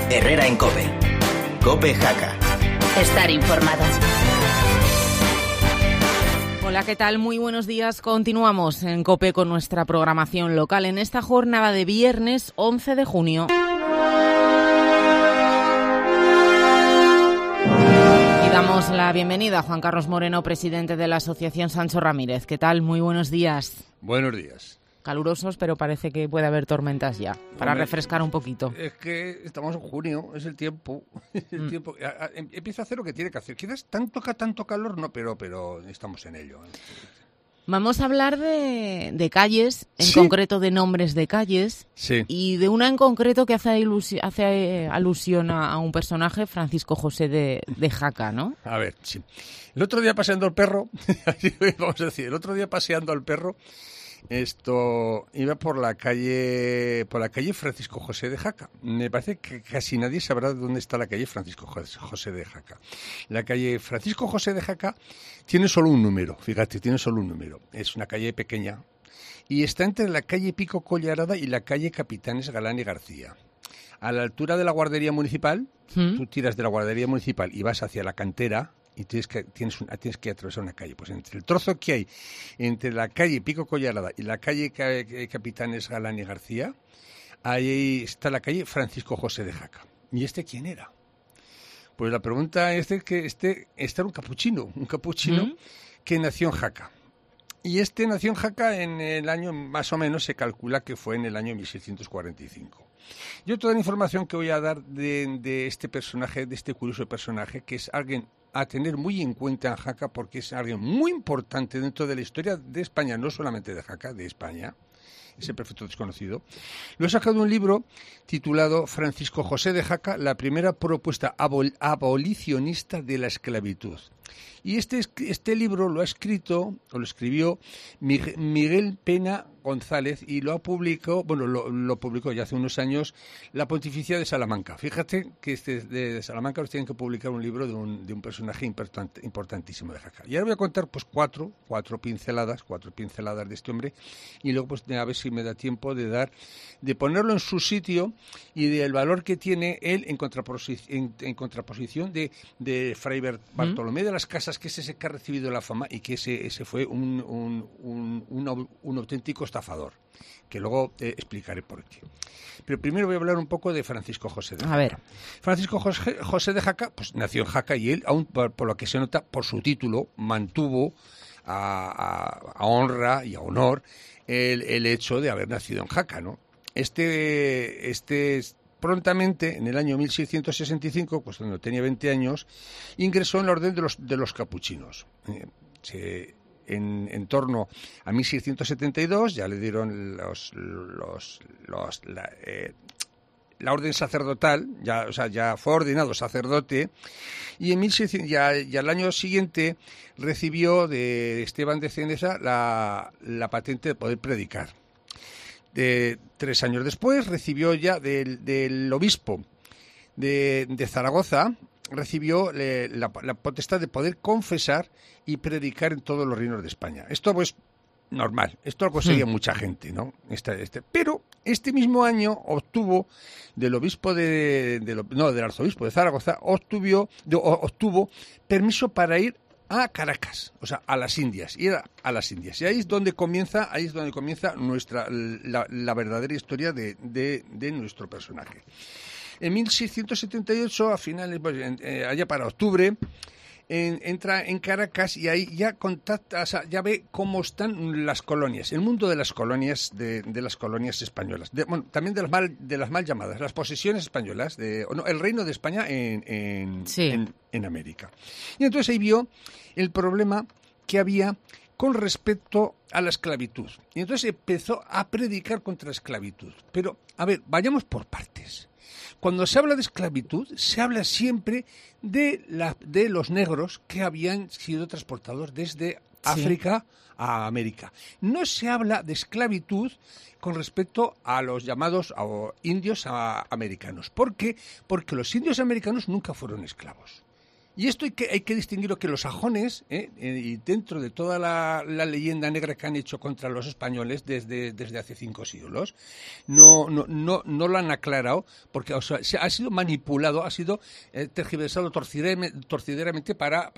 Herrera en COPE. COPE Jaca. Estar informado. Hola, ¿qué tal? Muy buenos días. Continuamos en COPE con nuestra programación local en esta jornada de viernes 11 de junio. Y damos la bienvenida a Juan Carlos Moreno, presidente de la Asociación Sancho Ramírez. ¿Qué tal? Muy buenos días. Buenos días. Calurosos, pero parece que puede haber tormentas ya, para refrescar un poquito. Es que estamos en junio, es el tiempo. Tiempo empieza a hacer lo que tiene que hacer. Quizás tanto calor, no, pero estamos en ello. Vamos a hablar de calles, en ¿Sí? concreto de nombres de calles, Sí. y de una en concreto que hace alusión a un personaje, Francisco José de Jaca, ¿no? A ver, sí. El otro día paseando al perro, vamos a decir, iba por la calle Francisco José de Jaca. Me parece que casi nadie sabrá dónde está la calle Francisco José de Jaca. La calle Francisco José de Jaca tiene solo un número, fíjate, Es una calle pequeña y está entre la calle Pico Collarada y la calle Capitanes Galán y García. A la altura de la guardería municipal, tú tiras de la guardería municipal y vas hacia la cantera, y tienes que atravesar una calle. Pues entre el trozo que hay entre la calle Pico Collarada y la calle Capitanes Galán y García, ahí está la calle Francisco José de Jaca. ¿Y este quién era? Pues la pregunta es que este era un capuchino que nació en Jaca. Y nació en Jaca en el año, más o menos, se calcula que fue en el año 1645. Yo toda la información que voy a dar de este personaje, de este curioso personaje, que es alguien a tener muy en cuenta en Jaca, porque es alguien muy importante dentro de la historia de España, no solamente de Jaca, de España, ese perfecto desconocido. Lo he sacado de un libro titulado Francisco José de Jaca, la primera propuesta abolicionista de la esclavitud. Y este libro lo escribió Miguel Pena González y lo publicó ya hace unos años la Pontificia de Salamanca. Fíjate que de Salamanca nos tienen que publicar un libro de un personaje importantísimo de Jaca. Y ahora voy a contar pues cuatro pinceladas de este hombre, y luego pues a ver si me da tiempo de ponerlo en su sitio y del valor que tiene él en contraposición de Fray Bartolomé de las Casas, que es ese que ha recibido la fama y que ese fue un auténtico estafador, que luego explicaré por qué. Pero primero voy a hablar un poco de Francisco José de Jaca. A ver. Francisco José de Jaca pues nació en Jaca, y él, aún por lo que se nota por su título, mantuvo a honra y a honor el hecho de haber nacido en Jaca, ¿no? Prontamente, en el año 1665, pues cuando tenía 20 años, ingresó en la orden de los capuchinos. En torno a 1672 ya le dieron la orden sacerdotal, ya fue ordenado sacerdote, y en 1600, ya el año siguiente recibió de Esteban de Ceneza la patente de poder predicar. 3 años después recibió ya del obispo de Zaragoza, recibió la potestad de poder confesar y predicar en todos los reinos de España. Esto pues normal, esto lo conseguía mucha gente, ¿no? Pero este mismo año obtuvo del arzobispo de Zaragoza, obtuvo permiso para ir a Caracas, o sea, a las Indias, y ahí es donde comienza la verdadera historia de nuestro personaje. En 1678, a finales, allá para octubre, entra en Caracas y ahí ya contacta, ya ve cómo están las colonias, el mundo de las colonias, de las colonias españolas, también de las mal llamadas, las posesiones españolas, el reino de España en América. Y entonces ahí vio el problema que había con respecto a la esclavitud. Y entonces empezó a predicar contra la esclavitud. Pero, a ver, vayamos por partes. Cuando se habla de esclavitud, se habla siempre de los negros que habían sido transportados desde África a América. No se habla de esclavitud con respecto a los llamados indios americanos. ¿Por qué? Porque los indios americanos nunca fueron esclavos. Y esto hay que distinguirlo, que los sajones, y dentro de toda la leyenda negra que han hecho contra los españoles desde hace 5 siglos, no lo han aclarado, porque o sea, ha sido manipulado, ha sido tergiversado torcideramente para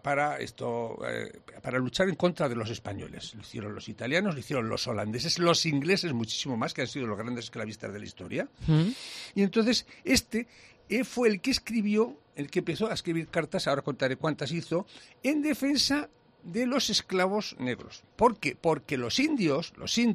luchar en contra de los españoles. Lo hicieron los italianos, lo hicieron los holandeses, los ingleses muchísimo más, que han sido los grandes esclavistas de la historia. Y entonces fue el que empezó a escribir cartas, ahora contaré cuántas hizo, en defensa de los esclavos negros. ¿Por qué? Porque los indios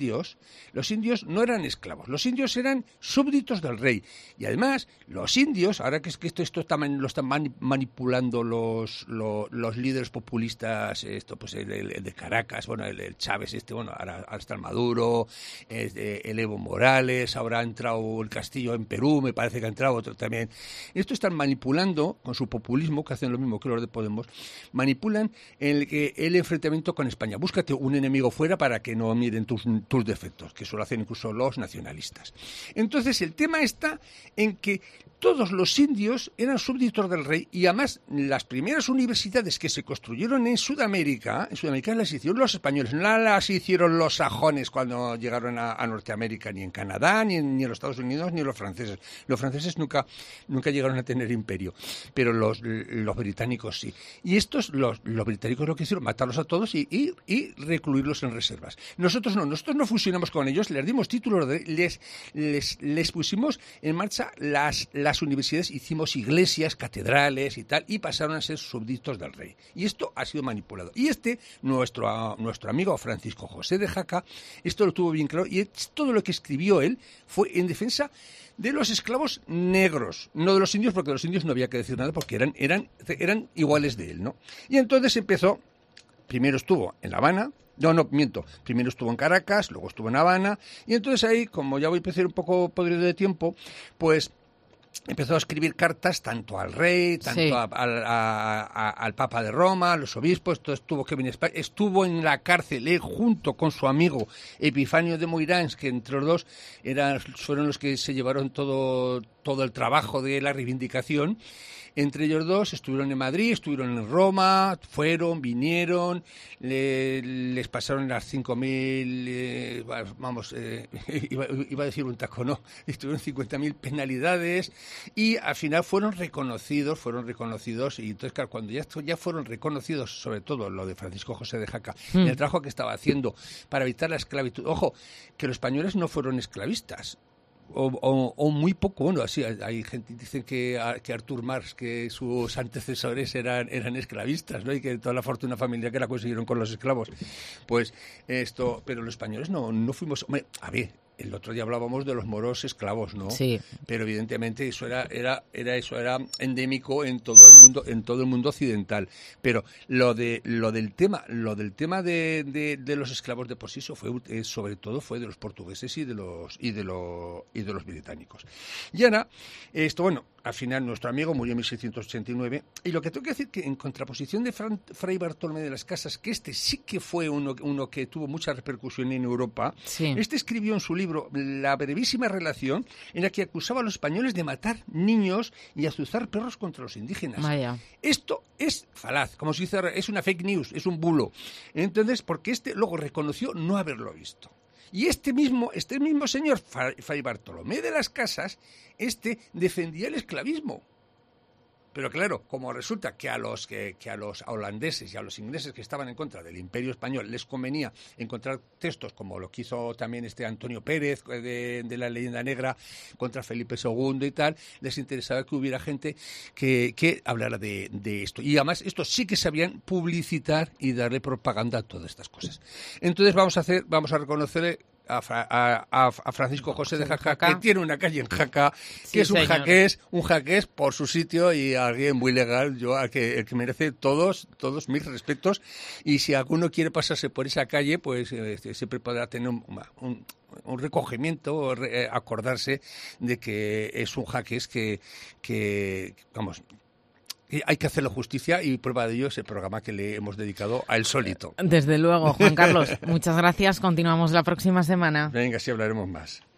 no eran esclavos, los indios eran súbditos del rey. Y además, los indios, ahora que esto lo están manipulando los líderes populistas, pues el de Caracas, bueno, el Chávez, ahora está el Maduro, el Evo Morales, ahora ha entrado el Castillo en Perú, me parece que ha entrado otro también. Esto están manipulando, con su populismo, que hacen lo mismo que los de Podemos, manipulan el enfrentamiento con España. Búscate un enemigo fuera para que no miren tus defectos, que eso lo hacen incluso los nacionalistas. Entonces, el tema está en que todos los indios eran súbditos del rey, y además las primeras universidades que se construyeron en Sudamérica las hicieron los españoles, no las hicieron los sajones cuando llegaron a Norteamérica, ni en Canadá, ni en los Estados Unidos, ni los franceses. Los franceses nunca llegaron a tener imperio, pero los británicos sí. Y los británicos lo que hicieron, matarlos a todos y recluirlos en reservas. Nosotros no fusionamos con ellos, les dimos títulos, les pusimos en marcha las universidades, hicimos iglesias, catedrales y tal, y pasaron a ser súbditos del rey. Y esto ha sido manipulado. Y nuestro amigo Francisco José de Jaca, esto lo tuvo bien claro, y todo lo que escribió él fue en defensa de los esclavos negros, no de los indios, porque de los indios no había que decir nada, porque eran iguales de él, ¿no? Y entonces primero estuvo en La Habana, primero estuvo en Caracas, luego estuvo en Habana, y entonces ahí, como ya voy a empezar un poco podrido de tiempo, pues empezó a escribir cartas tanto al rey, tanto al Papa de Roma, a los obispos. Entonces tuvo que venir a España. Estuvo en la cárcel junto con su amigo Epifanio de Moirans, que entre los dos fueron los que se llevaron todo el trabajo de la reivindicación. Entre ellos dos estuvieron en Madrid, estuvieron en Roma, vinieron, les pasaron las 5.000, iba a decir un taco, no, estuvieron 50.000 penalidades, y al final fueron reconocidos, y entonces, claro, cuando ya fueron reconocidos, sobre todo lo de Francisco José de Jaca, en el trabajo que estaba haciendo para evitar la esclavitud. Ojo, que los españoles no fueron esclavistas. O muy poco, bueno, así hay gente que dice que Artur Mas, que sus antecesores eran esclavistas, ¿no? Y que toda la fortuna familiar que la consiguieron con los esclavos. Pues pero los españoles no fuimos. Hombre, a ver, el otro día hablábamos de los moros esclavos, ¿no? Sí. Pero evidentemente eso era endémico en todo el mundo occidental. Pero lo del tema de los esclavos de por sí, sobre todo fue de los portugueses y de los británicos. Y ahora, al final nuestro amigo murió en 1689, y lo que tengo que decir que en contraposición de Fray Bartolomé de las Casas, que sí que fue uno que tuvo mucha repercusión en Europa, sí. Escribió en su libro La brevísima relación, en la que acusaba a los españoles de matar niños y azuzar perros contra los indígenas. Vaya. Esto es falaz, como se dice, es una fake news, es un bulo. Entonces, porque luego reconoció no haberlo visto. Y este mismo señor, Fray Bartolomé de las Casas, defendía el esclavismo. Pero claro, como resulta que a los holandeses y a los ingleses que estaban en contra del Imperio Español les convenía encontrar textos como lo que hizo también Antonio Pérez de la leyenda negra contra Felipe II y tal, les interesaba que hubiera gente que hablara de esto. Y además estos sí que sabían publicitar y darle propaganda a todas estas cosas. Entonces vamos a reconocerle a Francisco José de Jaca, que tiene una calle en Jaca, que es un jaqués por su sitio, y alguien muy legal, el que merece todos mis respetos. Y si alguno quiere pasarse por esa calle, pues siempre podrá tener un recogimiento, acordarse de que es un jaqués que vamos, hay que hacerle justicia, y prueba de ello es el programa que le hemos dedicado a él solito. Desde luego, Juan Carlos, muchas gracias. Continuamos la próxima semana. Venga, sí, hablaremos más.